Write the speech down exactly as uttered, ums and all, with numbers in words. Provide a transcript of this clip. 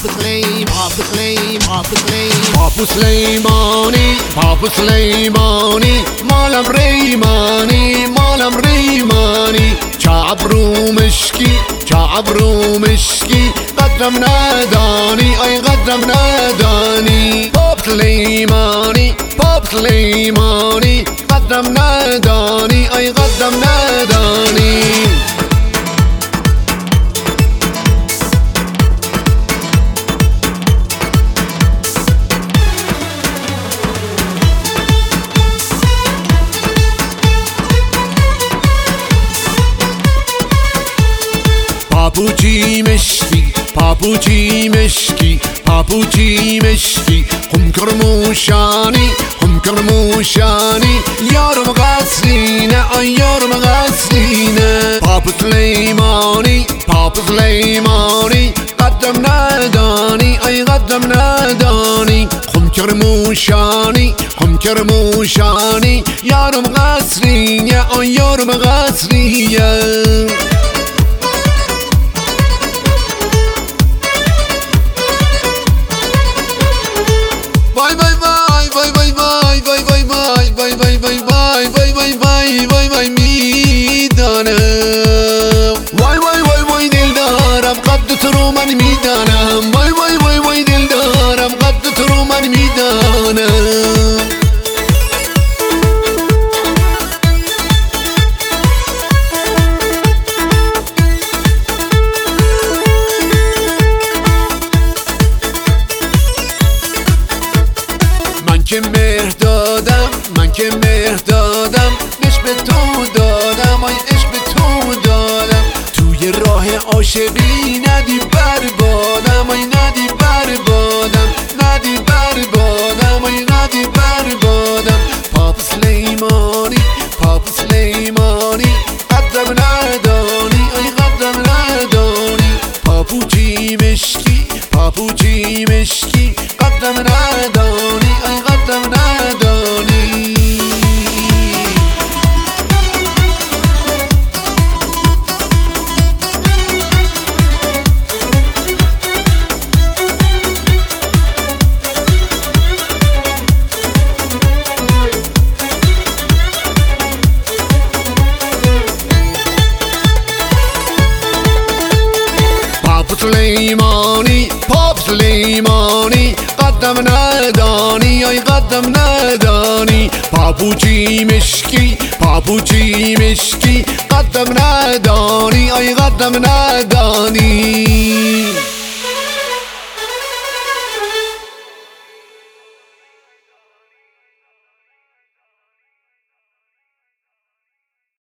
the claim, off the claim, off the claim. Papu Sulaimani, Papu Sulaimani, مالم ریمانی، مالم ریمانی. چعبرو مشکی، چعبرو مشکی، قدرم ندانی، ای قدرم ندانی. پاپ سلیمانی، پاپ سلیمانی، قدرم ندانی، ای قدرم ندانی. پاپوچی مشکی، پاپوچی مشکی، پاپوچی مشکی. هم کرموشانی، هم کرموشانی. یارم غسلینه، ای یارم غسلینه. پاپ سلیمانی، پاپ سلیمانی، قدم ندانی، ای قدم ندانی. هم کرموشانی، هم کرموشانی. یارم غسلینه، ای یارم غسلینه. وای وای وای وای دل دارم قد تو رو من میدانم. وای وای وای وای دل دارم قد تو رو من میدانم. من که مهر دادم، من که مهر دادم، عشق به تو دادم، ای عشق به تو دادم. توی راه عاشقی ندی بربادم، ای ندی بربادم، ندی بربادم، ای ندی بربادم. پاپ سلیمانی، پاپ سلیمانی، قدرم ندانی، ای قدرم ندانی. پاپوچی مشکی، پاپوچی مشکی، قدرم ندانی، ای قدرم ندانی. پاپ سلیمانی، پاپ سلیمانی، قدم ندانی، ای قدم ندانی. پاپوچی مشکی، پاپوچی مشکی، قدم ندانی، ای قدم ندانی.